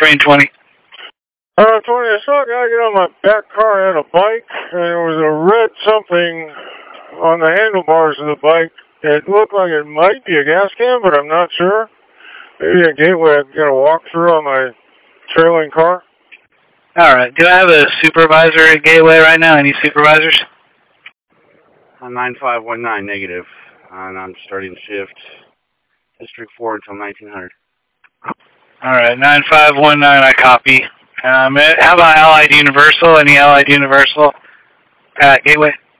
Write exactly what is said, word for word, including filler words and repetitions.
train twenty. Uh, twenty, I saw a guy get on my back car and a bike, and there was a red something on the handlebars of the bike. It looked like it might be a gas can, but I'm not sure. Maybe a gateway I've got to walk through on my trailing car. All right. Do I have a supervisor at Gateway right now? Any supervisors? On nine five one nine, negative. And I'm starting shift District four until nineteen hundred. All right. nine five one nine, I copy. Um, how about Allied Universal? Any Allied Universal at Gateway?